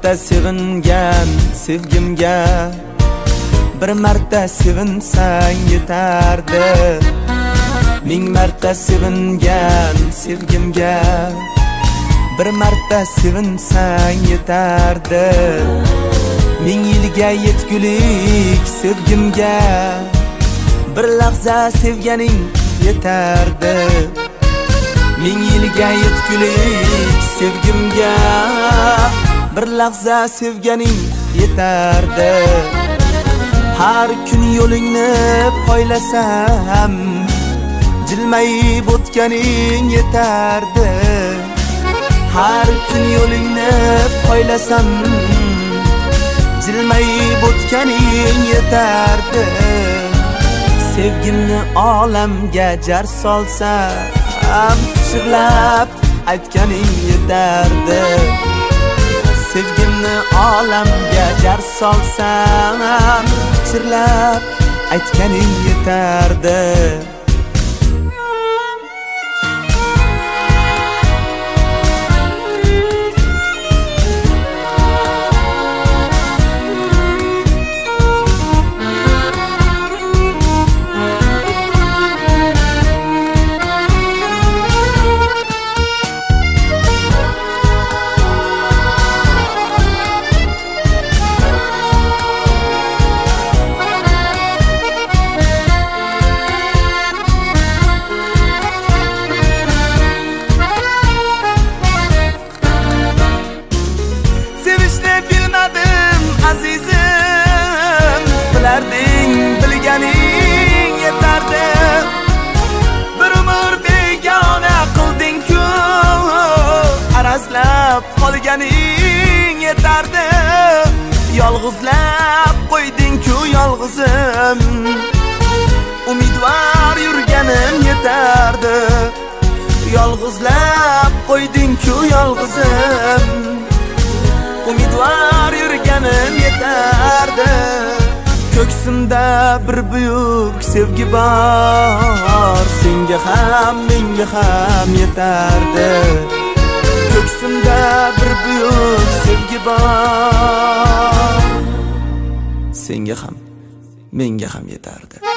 marta sevingan sevgimga bir marta sevinsang yetardi. Ming marta sevingan sevgimga bir marta sevinsang yetardi. Ming yilga yetgulik sevgimga bir lahza sevganing yetardi. Ming yilga yetgulik sevgimga bir lahza sevganing yetardi. Har kun yo'lingni poylasam jilmayib o'tganing yetardi. Har kun yo'lingni poylasam jilmayib o'tganing yetardi. Sevgimni olamga jar solsam pichirlab aytganing yetardi. Sevgimni olamga jar solsam pichirlab aytganing yetardi. Bilganing yetardi. Bir umr begona qilding-ku, arazlab qolganing yetardi. Yolg'izlab qo'yding-ku yolg'izim, umidvor yurganim yetardi. Yolg'izlab qo'yding-ku yolg'izim, umidvor yurganim yetardi. Ko'ksimda bir buyuk sevgi bor, senga ham menga ham yetardi. Ko'ksimda bir buyuk sevgi bor, senga ham menga ham yetardi.